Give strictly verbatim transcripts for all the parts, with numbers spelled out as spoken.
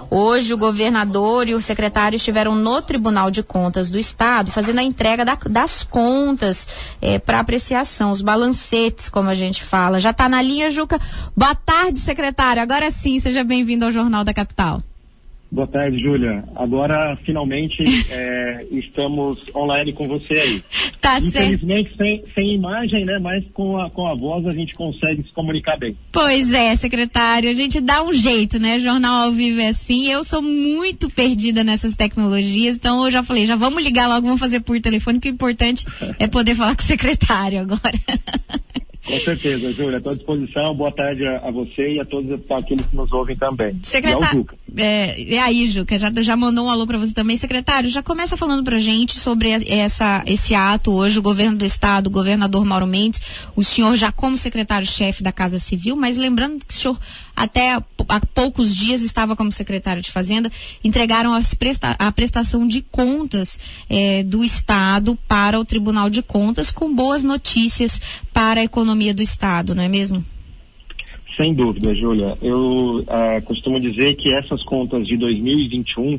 Hoje o governador e o secretário estiveram no Tribunal de Contas do Estado fazendo a entrega da, das contas é, para apreciação, os balancetes, como a gente fala. Já está na linha, Juca. Boa tarde, secretário. Agora sim, seja bem-vindo ao Jornal da Capital. Boa tarde, Júlia. Agora, finalmente, é, estamos online com você aí. Tá certo. Infelizmente, sem, sem imagem, né? Mas com a, com a voz a gente consegue se comunicar bem. Pois é, secretário. A gente dá um jeito, né? Jornal ao vivo é assim. Eu sou muito perdida nessas tecnologias, então eu já falei, já vamos ligar logo, vamos fazer por telefone, que o importante é poder falar com o secretário agora. Com certeza, Júlia, estou à disposição. Boa tarde a, a você e a todos aqueles que nos ouvem também. Secretário, é, é aí, Juca, já, já mandou um alô para você também. Secretário, já começa falando pra gente sobre essa, esse ato hoje, o governo do estado, o governador Mauro Mendes, o senhor já como secretário-chefe da Casa Civil, mas lembrando que o senhor até há poucos dias estava como secretário de Fazenda, entregaram as presta, a prestação de contas é, do estado para o Tribunal de Contas, com boas notícias para a economia do estado, não é mesmo? Sem dúvida, Júlia. Eu uh, costumo dizer que essas contas de dois mil e vinte e um uh,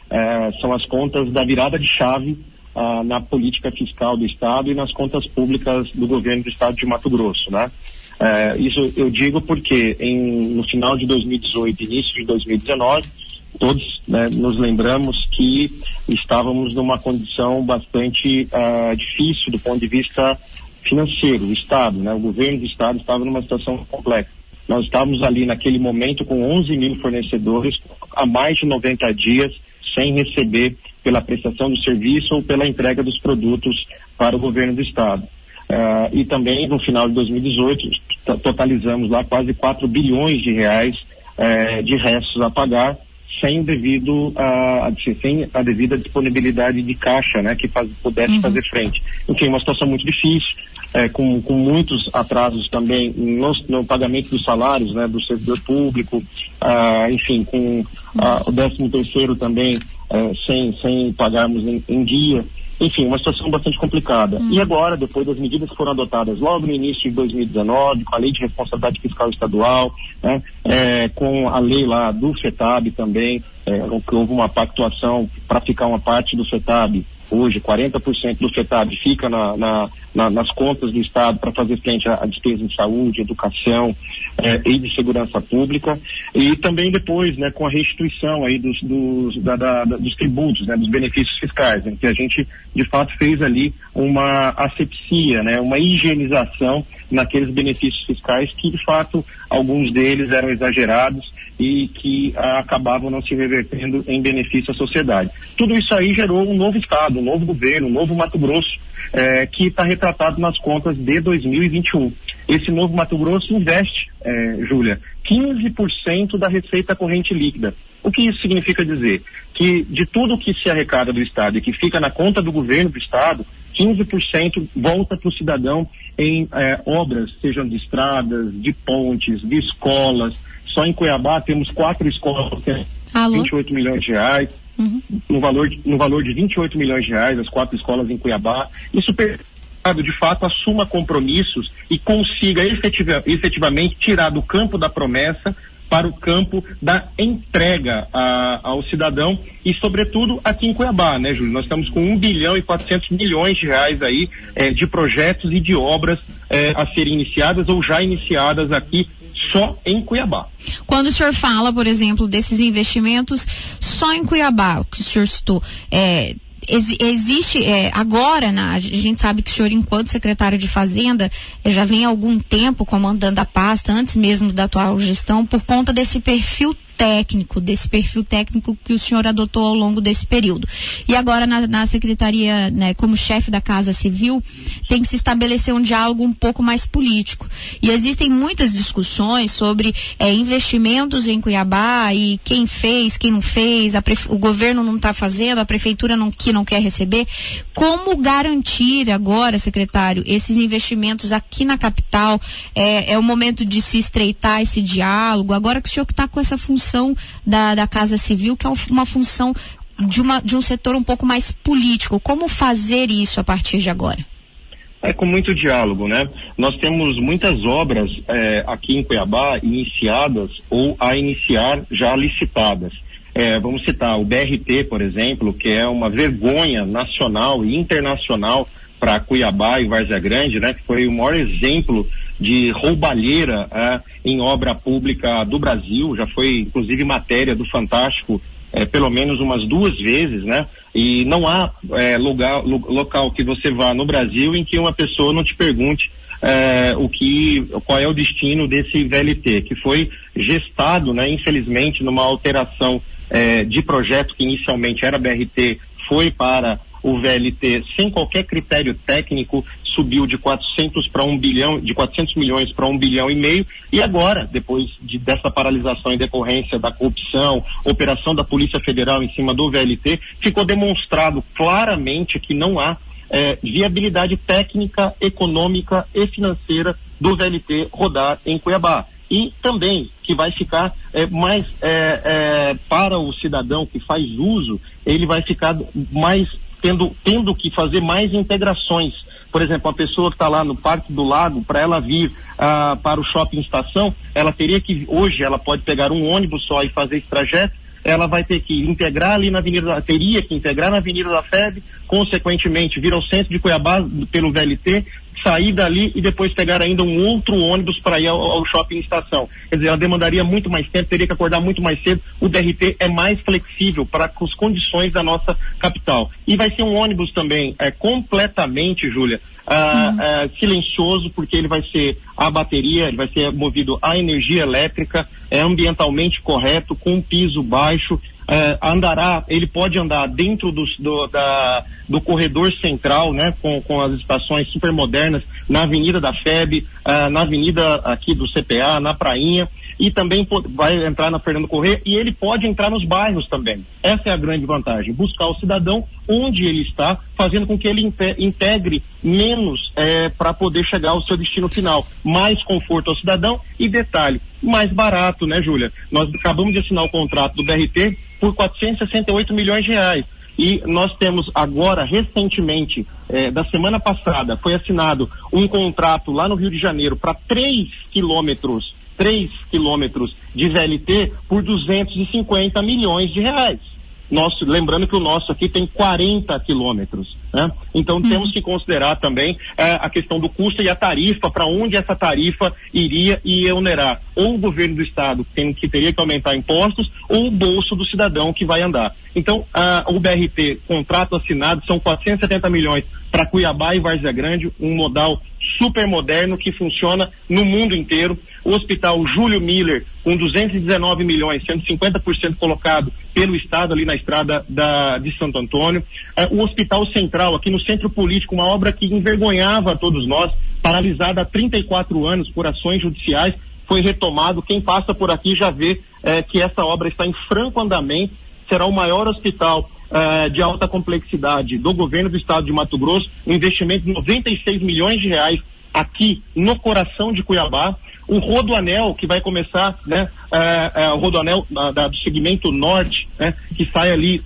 são as contas da virada de chave uh, na política fiscal do estado e nas contas públicas do governo do estado de Mato Grosso, né? Uh, isso eu digo porque em, no final de dois mil e dezoito, início de dois mil e dezenove, todos, né, nos lembramos que estávamos numa condição bastante uh, difícil do ponto de vista financeiro. O estado, né, o governo do estado estava numa situação complexa. Nós estávamos ali naquele momento com onze mil fornecedores há mais de noventa dias sem receber pela prestação do serviço ou pela entrega dos produtos para o governo do estado. Uh, e também no final de dois mil e dezoito totalizamos lá quase quatro bilhões de reais uh, de restos a pagar sem devido a, sem a devida disponibilidade de caixa, né, que faz, pudesse uhum. fazer frente. Enfim, uma situação muito difícil. É, com, com muitos atrasos também no, no pagamento dos salários, né, do servidor público, ah, enfim, com ah, o décimo terceiro também eh, sem, sem pagarmos em, em dia. Enfim, uma situação bastante complicada. Hum. E agora, depois das medidas que foram adotadas logo no início de dois mil e dezenove, com a lei de responsabilidade fiscal estadual, né, eh, com a lei lá do FETAB também, eh, que houve uma pactuação para ficar uma parte do FETAB. Hoje, quarenta por cento do FETAB fica na, na, na, nas contas do Estado para fazer frente à despesa em saúde, educação eh, e de segurança pública. E também depois, né, com a restituição aí dos, dos, da, da, dos tributos, né, dos benefícios fiscais, em que a gente, de fato, fez ali uma asepsia, né, uma higienização naqueles benefícios fiscais que, de fato, alguns deles eram exagerados e que ah, acabavam não se revertendo em benefício à sociedade. Tudo isso aí gerou um novo Estado, um novo governo, um novo Mato Grosso, eh, que está retratado nas contas de dois mil e vinte e um. Esse novo Mato Grosso investe, eh, Júlia, quinze por cento da receita corrente líquida. O que isso significa dizer? Que de tudo que se arrecada do Estado e que fica na conta do governo do Estado, quinze por cento volta para o cidadão em eh, obras, sejam de estradas, de pontes, de escolas. Só em Cuiabá temos quatro escolas, vinte e oito milhões de reais, uhum. no, valor de, no valor de vinte e oito milhões de reais, as quatro escolas em Cuiabá. Isso de fato assuma compromissos e consiga efetiva, efetivamente tirar do campo da promessa para o campo da entrega a, ao cidadão e, sobretudo, aqui em Cuiabá, né, Júlio? Nós estamos com um bilhão e quatrocentos milhões de reais aí eh, de projetos e de obras eh, a serem iniciadas ou já iniciadas aqui só em Cuiabá. Quando o senhor fala, por exemplo, desses investimentos só em Cuiabá, o que o senhor citou, é, Ex- existe, é, agora, na, a gente sabe que o senhor, enquanto secretário de Fazenda, é, já vem há algum tempo comandando a pasta, antes mesmo da atual gestão, por conta desse perfil técnico, desse perfil técnico que o senhor adotou ao longo desse período. E agora na, na secretaria, né, como chefe da Casa Civil, tem que se estabelecer um diálogo um pouco mais político. E existem muitas discussões sobre é, investimentos em Cuiabá e quem fez, quem não fez, a prefe... o governo não está fazendo, a prefeitura não, que não quer receber. Como garantir agora, secretário, esses investimentos aqui na capital? É, é o momento de se estreitar esse diálogo, agora que o senhor está com essa função Da, da Casa Civil, que é uma função de, uma, de um setor um pouco mais político. Como fazer isso a partir de agora? É com muito diálogo, né? Nós temos muitas obras é, aqui em Cuiabá iniciadas ou a iniciar já licitadas. É, vamos citar o B R T, por exemplo, que é uma vergonha nacional e internacional para Cuiabá e Várzea Grande, né? Que foi o maior exemplo de roubalheira é, em obra pública do Brasil. Já foi, inclusive, matéria do Fantástico é, pelo menos umas duas vezes, né? E não há é, lugar, lo, local que você vá no Brasil em que uma pessoa não te pergunte é, o que, qual é o destino desse V L T, que foi gestado, né? Infelizmente, numa alteração é, de projeto que inicialmente era B R T, foi para o V L T sem qualquer critério técnico, subiu de quatrocentos para um bilhão, de quatrocentos milhões para um bilhão e meio, e agora, depois de, dessa paralisação em decorrência da corrupção, operação da Polícia Federal em cima do V L T, ficou demonstrado claramente que não há é, viabilidade técnica, econômica e financeira do V L T rodar em Cuiabá. E também que vai ficar é, mais é, é, para o cidadão que faz uso, ele vai ficar mais tendo, tendo que fazer mais integrações. Por exemplo, a pessoa que está lá no Parque do Lago, para ela vir ah, para o shopping estação, ela teria que, hoje ela pode pegar um ônibus só e fazer esse trajeto, ela vai ter que integrar ali na Avenida, teria que integrar na Avenida da F E B, consequentemente vir ao centro de Cuiabá pelo V L T, sair dali e depois pegar ainda um outro ônibus para ir ao, ao shopping estação. Quer dizer, ela demandaria muito mais tempo, teria que acordar muito mais cedo. O B R T é mais flexível para as condições da nossa capital. E vai ser um ônibus também é, completamente, Júlia, ah, uhum. ah, silencioso, porque ele vai ser a bateria, ele vai ser movido a energia elétrica, é ambientalmente correto, com um piso baixo. Uh, andará, ele pode andar dentro do, do, da, do corredor central, né, com, com as estações super modernas, na Avenida da F E B, uh, na Avenida aqui do C P A, na Prainha, e também pode, vai entrar na Fernando Corrêa, e ele pode entrar nos bairros também. Essa é a grande vantagem, buscar o cidadão onde ele está, fazendo com que ele integre menos eh, para poder chegar ao seu destino final. Mais conforto ao cidadão e, detalhe, mais barato, né, Júlia? Nós acabamos de assinar o contrato do B R T por quatrocentos e sessenta e oito milhões de reais. E nós temos agora, recentemente, eh, da semana passada, foi assinado um contrato lá no Rio de Janeiro para três quilômetros, três quilômetros de V L T por duzentos e cinquenta milhões de reais. Nosso, lembrando que o nosso aqui tem quarenta quilômetros, né? Então hum. temos que considerar também eh, a questão do custo e a tarifa, para onde essa tarifa iria e onerar ou o governo do estado, tem, que teria que aumentar impostos, ou o bolso do cidadão que vai andar. Então ah, o B R T, contrato assinado, são quatrocentos e setenta milhões para Cuiabá e Várzea Grande, um modal super moderno que funciona no mundo inteiro. O Hospital Júlio Miller, com duzentos e dezenove milhões, sendo cinquenta por cento colocado pelo Estado ali na estrada da, de Santo Antônio. Uh, o Hospital Central, aqui no Centro Político, uma obra que envergonhava a todos nós, paralisada há trinta e quatro anos por ações judiciais, foi retomado. Quem passa por aqui já vê uh, que essa obra está em franco andamento, será o maior hospital uh, de alta complexidade do governo do Estado de Mato Grosso, um investimento de noventa e seis milhões de reais aqui no coração de Cuiabá. O Rodoanel, que vai começar, né, uh, uh, o Rodoanel uh, da, do segmento norte, né, que sai ali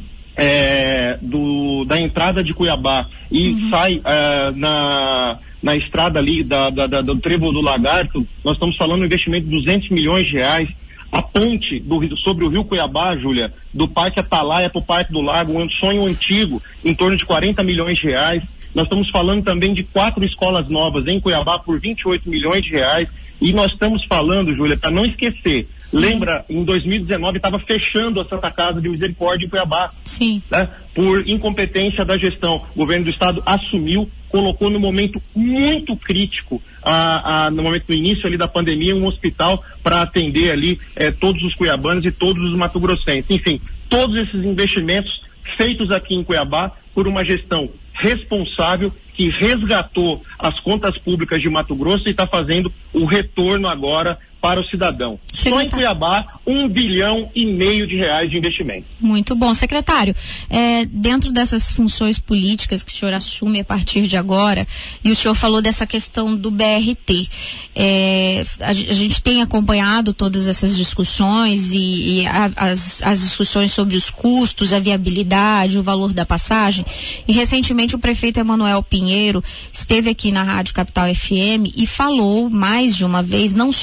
uh, do, da entrada de Cuiabá e uhum. sai uh, na, na estrada ali da, da, da, do Trevo do Lagarto. Nós estamos falando de um investimento de duzentos milhões de reais. A ponte do, sobre o rio Cuiabá, Júlia, do Parque Atalaia para o Parque do Lago, um sonho antigo, em torno de quarenta milhões de reais. Nós estamos falando também de quatro escolas novas em Cuiabá por vinte e oito milhões de reais. E nós estamos falando, Júlia, para não esquecer, lembra, em dois mil e dezenove estava fechando a Santa Casa de Misericórdia em Cuiabá. Sim. Né? Por incompetência da gestão. O governo do estado assumiu, colocou no momento muito crítico, a, a, no momento do início ali da pandemia, um hospital para atender ali eh, todos os cuiabanos e todos os matogrossenses. Enfim, todos esses investimentos feitos aqui em Cuiabá por uma gestão responsável que resgatou as contas públicas de Mato Grosso e está fazendo o retorno agora para o cidadão. Secretário. Só em Cuiabá, um bilhão e meio de reais de investimento. Muito bom, secretário. É, dentro dessas funções políticas que o senhor assume a partir de agora, e o senhor falou dessa questão do B R T, é, a, a gente tem acompanhado todas essas discussões e, e a, as, as discussões sobre os custos, a viabilidade, o valor da passagem, e recentemente o prefeito Emanuel Pinheiro esteve aqui na Rádio Capital F M e falou mais de uma vez, não só aqui, mas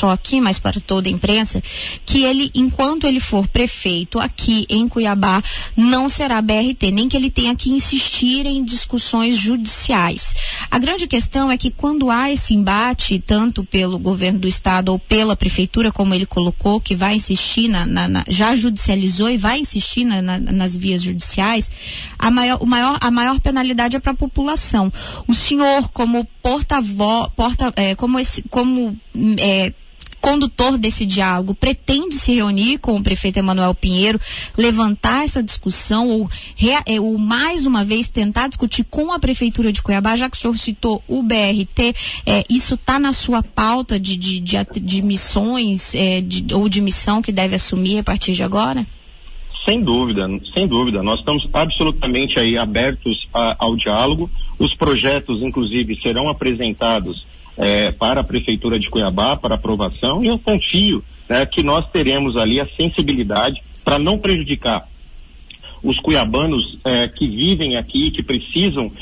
mas para toda a imprensa, que ele, enquanto ele for prefeito aqui em Cuiabá, não será B R T, nem que ele tenha que insistir em discussões judiciais. A grande questão é que quando há esse embate, tanto pelo governo do estado ou pela prefeitura, como ele colocou, que vai insistir, na, na, na, já judicializou e vai insistir na, na, nas vias judiciais, a maior, o maior, a maior penalidade é para a população. O senhor, como porta-voz, porta, é, como esse, como é, condutor desse diálogo, pretende se reunir com o prefeito Emanuel Pinheiro, levantar essa discussão ou, rea, ou mais uma vez tentar discutir com a prefeitura de Cuiabá, já que o senhor citou o B R T, é, isso está na sua pauta de, de, de, de missões é, de, ou de missão que deve assumir a partir de agora? Sem dúvida, sem dúvida. Nós estamos absolutamente aí abertos a, ao diálogo. Os projetos, inclusive, serão apresentados É, para a Prefeitura de Cuiabá, para aprovação, e eu confio, né, que nós teremos ali a sensibilidade para não prejudicar os cuiabanos é, que vivem aqui, que precisam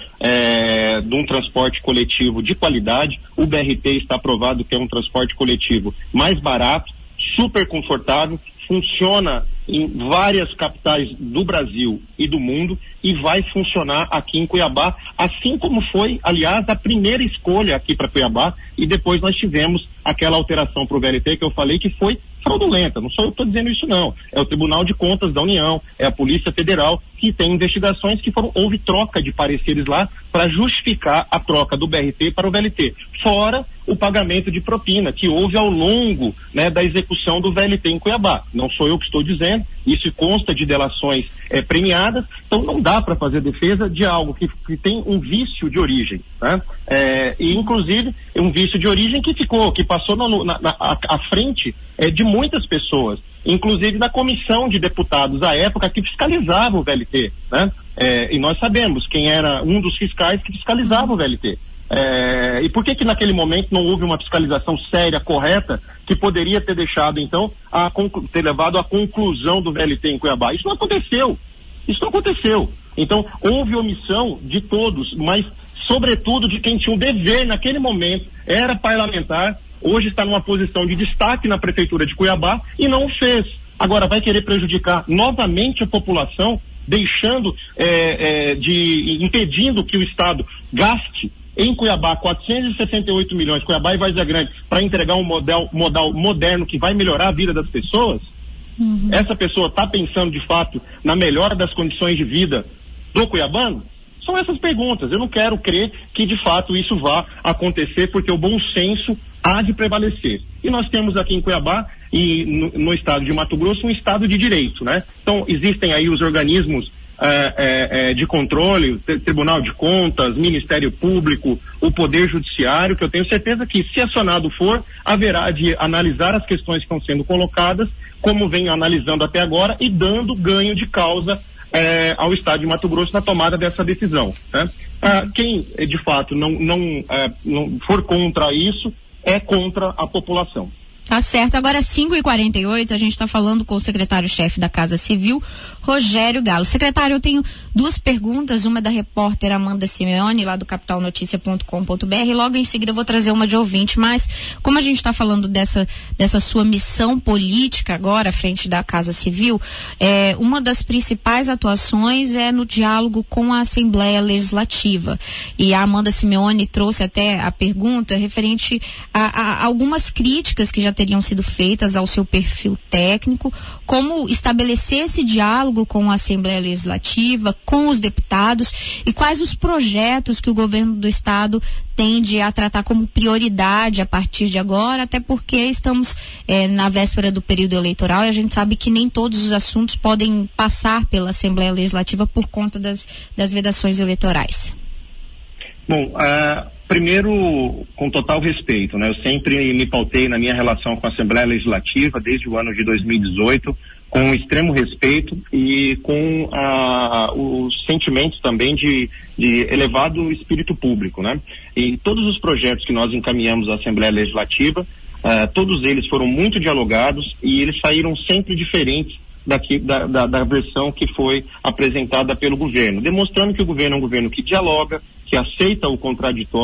é, de um transporte coletivo de qualidade. O B R T está aprovado que é um transporte coletivo mais barato, super confortável, funciona em várias capitais do Brasil e do mundo e vai funcionar aqui em Cuiabá, assim como foi, aliás, a primeira escolha aqui para Cuiabá, e depois nós tivemos aquela alteração para o B R T que eu falei que foi fraudulenta. Não sou eu que estou dizendo isso, não. É o Tribunal de Contas da União, é a Polícia Federal que tem investigações que foram, houve troca de pareceres lá para justificar a troca do B R T para o V L T. Fora o pagamento de propina que houve ao longo, né, da execução do V L T em Cuiabá. Não sou eu que estou dizendo, isso consta de delações eh, premiadas, então não dá para fazer defesa de algo que, que tem um vício de origem, né? É, e inclusive um vício de origem que ficou, que passou no, na, na, à frente é, de muitas pessoas, inclusive da comissão de deputados à época que fiscalizava o V L T, né? É, e nós sabemos quem era um dos fiscais que fiscalizava o V L T. É, e por que que naquele momento não houve uma fiscalização séria, correta, que poderia ter deixado, então, a, ter levado à conclusão do V L T em Cuiabá? Isso não aconteceu. Isso não aconteceu. Então, houve omissão de todos, mas, sobretudo, de quem tinha um dever naquele momento, era parlamentar, hoje está numa posição de destaque na Prefeitura de Cuiabá e não o fez. Agora, vai querer prejudicar novamente a população, deixando, é, é, de, impedindo que o Estado gaste em Cuiabá quatrocentos e sessenta e oito milhões, Cuiabá e Várzea Grande, para entregar um modelo, modal moderno que vai melhorar a vida das pessoas? Uhum. Essa pessoa está pensando de fato na melhora das condições de vida do cuiabano? São essas perguntas. Eu não quero crer que de fato isso vá acontecer, porque o bom senso há de prevalecer. E nós temos aqui em Cuiabá e no, no estado de Mato Grosso um estado de direito, né? Então existem aí os organismos É, é, é, de controle, Tribunal de Contas, Ministério Público, o Poder Judiciário, que eu tenho certeza que, se acionado for, haverá de analisar as questões que estão sendo colocadas, como vem analisando até agora, e dando ganho de causa é, ao Estado de Mato Grosso na tomada dessa decisão, né? Ah, quem, de fato, não, não, é, não for contra isso, é contra a população. Tá certo. Agora, cinco e quarenta e oito, a gente está falando com o secretário-chefe da Casa Civil, Rogério Galo. Secretário, eu tenho duas perguntas, uma da repórter Amanda Simeone, lá do capital notícia ponto com ponto b r, e logo em seguida eu vou trazer uma de ouvinte, mas como a gente está falando dessa, dessa sua missão política agora, à frente da Casa Civil, é, uma das principais atuações é no diálogo com a Assembleia Legislativa. E a Amanda Simeone trouxe até a pergunta referente a, a, a algumas críticas que já teriam sido feitas ao seu perfil técnico, como estabelecer esse diálogo com a Assembleia Legislativa, com os deputados, e quais os projetos que o governo do estado tende a tratar como prioridade a partir de agora, até porque estamos eh, na véspera do período eleitoral e a gente sabe que nem todos os assuntos podem passar pela Assembleia Legislativa por conta das, das vedações eleitorais. Bom, uh... primeiro, com total respeito, né? Eu sempre me pautei na minha relação com a Assembleia Legislativa desde o ano de dois mil e dezoito, com extremo respeito e com ah, os sentimentos também de, de elevado espírito público, né? E todos os projetos que nós encaminhamos à Assembleia Legislativa, ah, todos eles foram muito dialogados e eles saíram sempre diferentes daqui, da, da, da versão que foi apresentada pelo governo, demonstrando que o governo é um governo que dialoga, que aceita o contraditório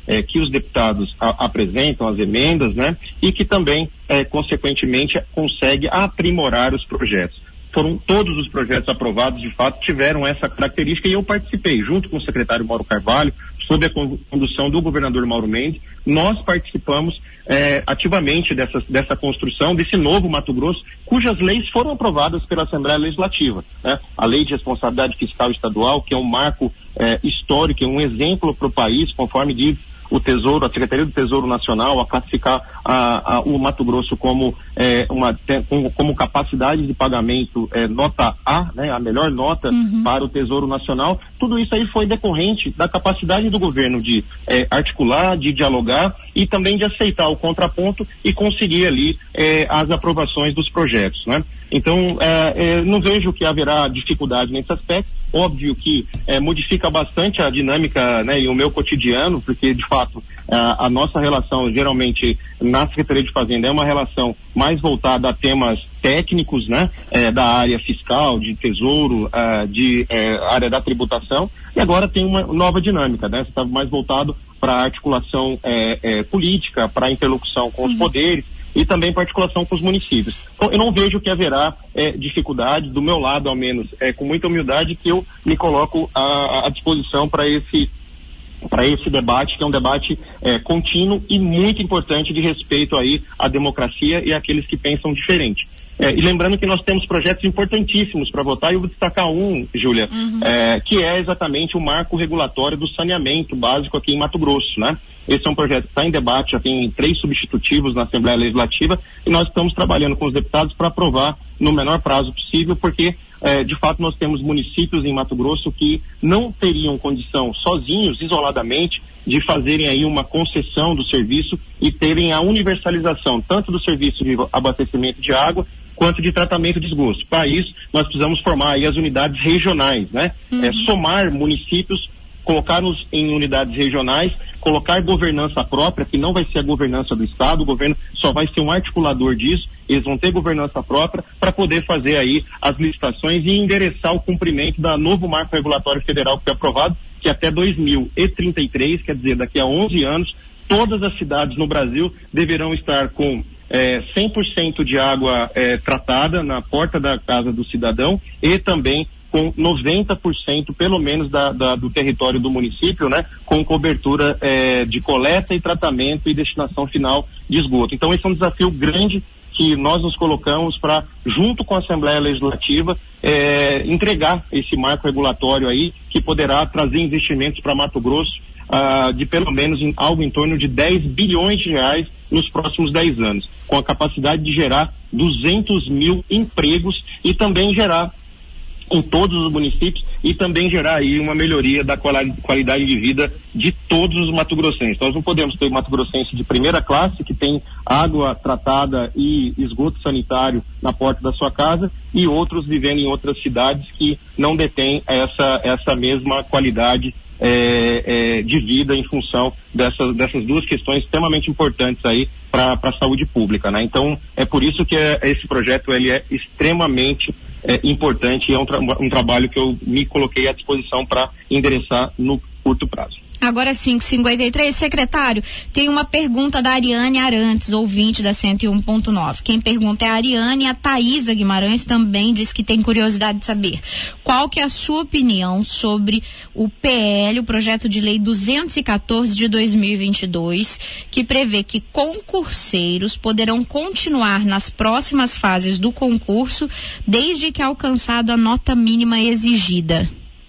é, que os deputados a, apresentam, as emendas, né? E que também, é, consequentemente, consegue aprimorar os projetos. Foram todos os projetos aprovados, de fato, tiveram essa característica, e eu participei, junto com o secretário Mauro Carvalho, sob a condução do governador Mauro Mendes. Nós participamos eh, ativamente dessa, dessa construção, desse novo Mato Grosso, cujas leis foram aprovadas pela Assembleia Legislativa, né? A Lei de Responsabilidade Fiscal Estadual, que é um marco eh, histórico, é um exemplo para o país, conforme diz o Tesouro, a Secretaria do Tesouro Nacional, a classificar a, a, o Mato Grosso como, é, uma, tem, como, como capacidade de pagamento é, nota A, né, a melhor nota uhum. para o Tesouro Nacional. Tudo isso aí foi decorrente da capacidade do governo de é, articular, de dialogar e também de aceitar o contraponto e conseguir ali é, as aprovações dos projetos, né? Então, é, é, não vejo que haverá dificuldade nesse aspecto. Óbvio que é, modifica bastante a dinâmica, né, e o meu cotidiano, porque, de fato, a, a nossa relação, geralmente, na Secretaria de Fazenda, é uma relação mais voltada a temas técnicos, né, é, da área fiscal, de tesouro, uh, de é, área da tributação, e agora tem uma nova dinâmica, né? Você está mais voltado para a articulação é, é, política, para a interlocução com os uhum. poderes, e também para articulação com os municípios. Então, eu não vejo que haverá é, dificuldade, do meu lado, ao menos, é, com muita humildade, que eu me coloco à, à disposição para esse, para esse debate, que é um debate é, contínuo e muito importante de respeito aí à democracia e àqueles que pensam diferente. É, e lembrando que nós temos projetos importantíssimos para votar, e eu vou destacar um, Júlia, uhum. é, que é exatamente o marco regulatório do saneamento básico aqui em Mato Grosso, né? Esse é um projeto que está em debate, já tem três substitutivos na Assembleia Legislativa, e nós estamos trabalhando com os deputados para aprovar no menor prazo possível, porque é, de fato nós temos municípios em Mato Grosso que não teriam condição sozinhos, isoladamente, de fazerem aí uma concessão do serviço e terem a universalização tanto do serviço de abastecimento de água quanto de tratamento de esgoto. Para isso, nós precisamos formar aí as unidades regionais, né? Uhum. É, somar municípios, colocar-nos em unidades regionais, colocar governança própria, que não vai ser a governança do Estado, o governo só vai ser um articulador disso, eles vão ter governança própria para poder fazer aí as licitações e endereçar o cumprimento da novo marco regulatório federal que foi aprovado, que até dois mil e trinta e três, quer dizer, daqui a onze anos, todas as cidades no Brasil deverão estar com É, cem por cento de água é, tratada na porta da casa do cidadão e também com noventa por cento, pelo menos, da, da, do território do município, né, com cobertura é, de coleta e tratamento e destinação final de esgoto. Então, esse é um desafio grande que nós nos colocamos para, junto com a Assembleia Legislativa, é, entregar esse marco regulatório aí, que poderá trazer investimentos para Mato Grosso ah, de pelo menos em, algo em torno de dez bilhões de reais nos próximos dez anos, com a capacidade de gerar duzentos mil empregos e também gerar em todos os municípios e também gerar aí uma melhoria da qualidade de vida de todos os mato-grossenses. Nós não podemos ter mato-grossense de primeira classe que tem água tratada e esgoto sanitário na porta da sua casa e outros vivendo em outras cidades que não detêm essa, essa mesma qualidade É, é, de vida em função dessas, dessas duas questões extremamente importantes aí para a saúde pública, né? Então, é por isso que é, esse projeto ele é extremamente é, importante e é um, tra um trabalho que eu me coloquei à disposição para endereçar no curto prazo. Agora sim, cinquenta e três, secretário, tem uma pergunta da Ariane Arantes, ouvinte da cento e um ponto nove. Quem pergunta é a Ariane, e a Thaisa Guimarães também diz que tem curiosidade de saber qual que é a sua opinião sobre o P L, o projeto de lei duzentos e quatorze de dois mil e vinte e dois, que prevê que concurseiros poderão continuar nas próximas fases do concurso desde que alcançado a nota mínima exigida.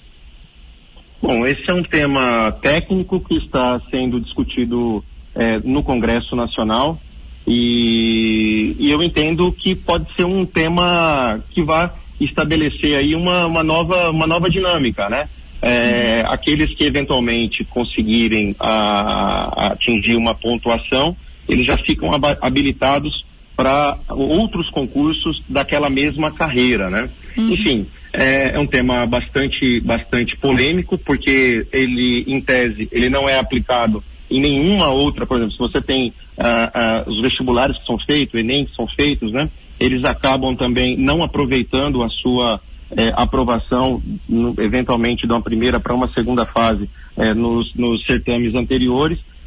Bom, esse é um tema técnico que está sendo discutido eh, no Congresso Nacional e, e eu entendo que pode ser um tema que vai estabelecer aí uma, uma, nova, uma nova dinâmica, né? Eh, uhum. Aqueles que eventualmente conseguirem a, a atingir uma pontuação, eles já ficam habilitados para outros concursos daquela mesma carreira, né? Uhum. Enfim, é, é um tema bastante, bastante polêmico, porque ele, em tese, ele não é aplicado em nenhuma outra, por exemplo, se você tem ah, ah, os vestibulares que são feitos, o Enem que são feitos, né? Eles acabam também não aproveitando a sua eh, aprovação, no, eventualmente de uma primeira para uma segunda fase eh, nos, nos certames anteriores.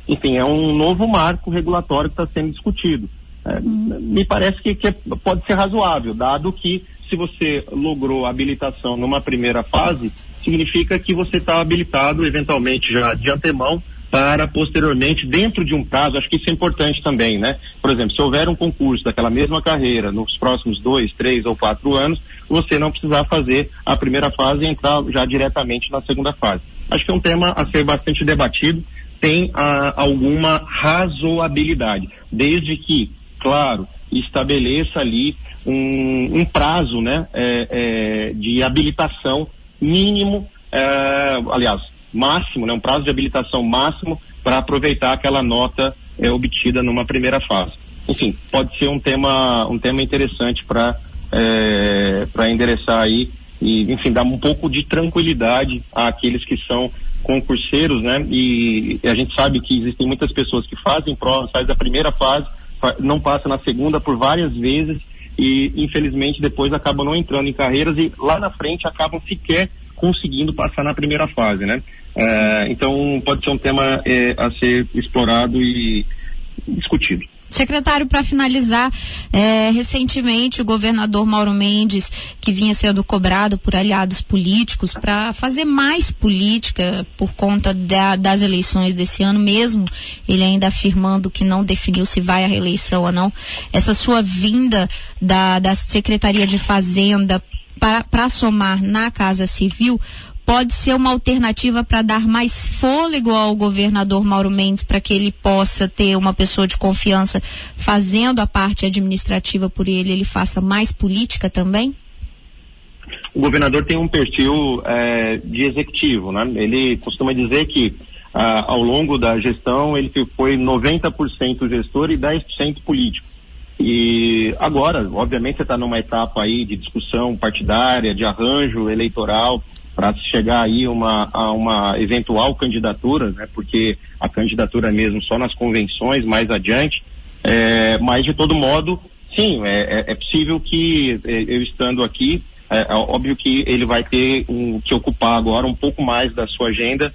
enfim, é um novo marco regulatório que está sendo discutido. É, me parece que, que é, pode ser razoável, dado que se você logrou a habilitação numa primeira fase, significa que você está habilitado eventualmente já de antemão para posteriormente, dentro de um prazo, acho que isso é importante também, né? Por exemplo, se houver um concurso daquela mesma carreira nos próximos dois, três ou quatro anos, você não precisar fazer a primeira fase e entrar já diretamente na segunda fase. Acho que é um tema a ser bastante debatido, tem ah, alguma razoabilidade, desde que, claro, estabeleça ali um, um prazo, né, é, é, de habilitação mínimo, é, aliás, máximo, né, um prazo de habilitação máximo para aproveitar aquela nota é, obtida numa primeira fase. Enfim, pode ser um tema, um tema interessante para é, para endereçar aí e, enfim, dar um pouco de tranquilidade àqueles que são concurseiros, né? E, e a gente sabe que existem muitas pessoas que fazem prova, faz a primeira fase, não passa na segunda por várias vezes e, infelizmente, depois acabam não entrando em carreiras e lá na frente acabam sequer conseguindo passar na primeira fase, né? É, então pode ser um tema é, a ser explorado e discutido. Secretário, para finalizar, é, recentemente o governador Mauro Mendes, que vinha sendo cobrado por aliados políticos para fazer mais política por conta da, das eleições desse ano mesmo, ele ainda afirmando que não definiu se vai à reeleição ou não, essa sua vinda da, da Secretaria de Fazenda para somar na Casa Civil pode ser uma alternativa para dar mais fôlego ao governador Mauro Mendes para que ele possa ter uma pessoa de confiança fazendo a parte administrativa por ele, ele faça mais política também? O governador tem um perfil é, de executivo, né? Ele costuma dizer que ah, ao longo da gestão ele foi noventa por cento gestor e dez por cento político. E agora, obviamente, você está numa etapa aí de discussão partidária, de arranjo eleitoral, para chegar aí uma, a uma eventual candidatura, né? Porque a candidatura é mesmo só nas convenções mais adiante, é, mas de todo modo, sim, é, é, é possível que é, eu estando aqui, é, é óbvio que ele vai ter um, que ocupar agora um pouco mais da sua agenda,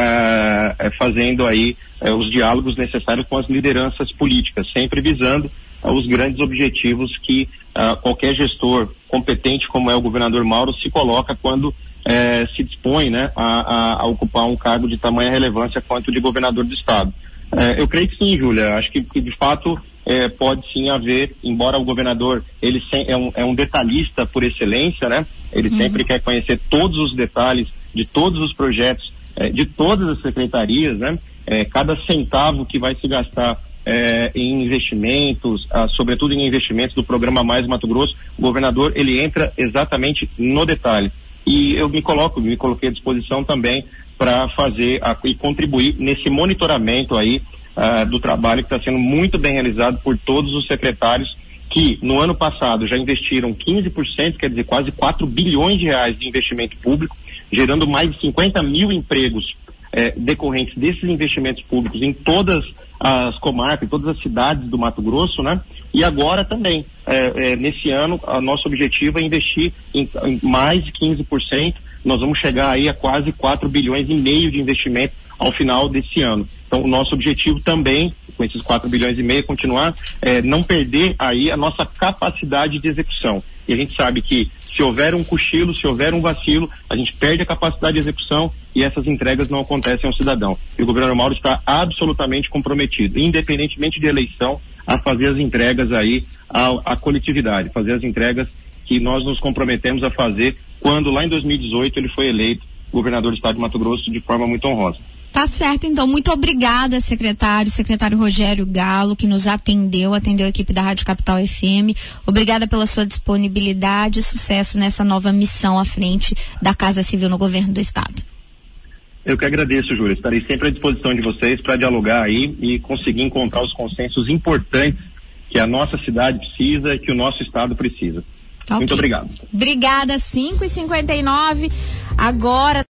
é, é, fazendo aí é, os diálogos necessários com as lideranças políticas, sempre visando é, os grandes objetivos que é, qualquer gestor competente como é o governador Mauro se coloca quando É, se dispõe, né, a, a, a ocupar um cargo de tamanha relevância quanto de governador do estado. É, eu creio que sim, Júlia, acho que, que de fato é, pode sim haver, embora o governador ele sem, é, um, é um detalhista por excelência, né, ele uhum. sempre quer conhecer todos os detalhes de todos os projetos, é, de todas as secretarias, né, é, cada centavo que vai se gastar é, em investimentos, ah, sobretudo em investimentos do programa Mais Mato Grosso, o governador ele entra exatamente no detalhe. E eu me coloco, me coloquei à disposição também para fazer a, e contribuir nesse monitoramento aí uh, do trabalho que está sendo muito bem realizado por todos os secretários que no ano passado já investiram quinze por cento, quer dizer, quase quatro bilhões de reais de investimento público, gerando mais de cinquenta mil empregos eh, decorrentes desses investimentos públicos em todas as comarcas, em todas as cidades do Mato Grosso, né? E agora também, é, é, nesse ano, o nosso objetivo é investir em, em mais de quinze por cento, nós vamos chegar aí a quase quatro bilhões e meio de investimento ao final desse ano. Então, o nosso objetivo também, com esses quatro bilhões e meio, é continuar, é, não perder aí a nossa capacidade de execução. E a gente sabe que se houver um cochilo, se houver um vacilo, a gente perde a capacidade de execução e essas entregas não acontecem ao cidadão. E o governador Mauro está absolutamente comprometido, independentemente de eleição, a fazer as entregas aí à, à coletividade, fazer as entregas que nós nos comprometemos a fazer quando lá em dois mil e dezoito ele foi eleito governador do estado de Mato Grosso de forma muito honrosa. Tá certo, então, muito obrigada, secretário, secretário Rogério Galo, que nos atendeu, atendeu a equipe da Rádio Capital F M. Obrigada pela sua disponibilidade e sucesso nessa nova missão à frente da Casa Civil no governo do estado. Eu que agradeço, Júlia. Estarei sempre à disposição de vocês para dialogar aí e conseguir encontrar os consensos importantes que a nossa cidade precisa e que o nosso estado precisa. Okay. Muito obrigado. Obrigada, cinco e cinquenta e nove. Agora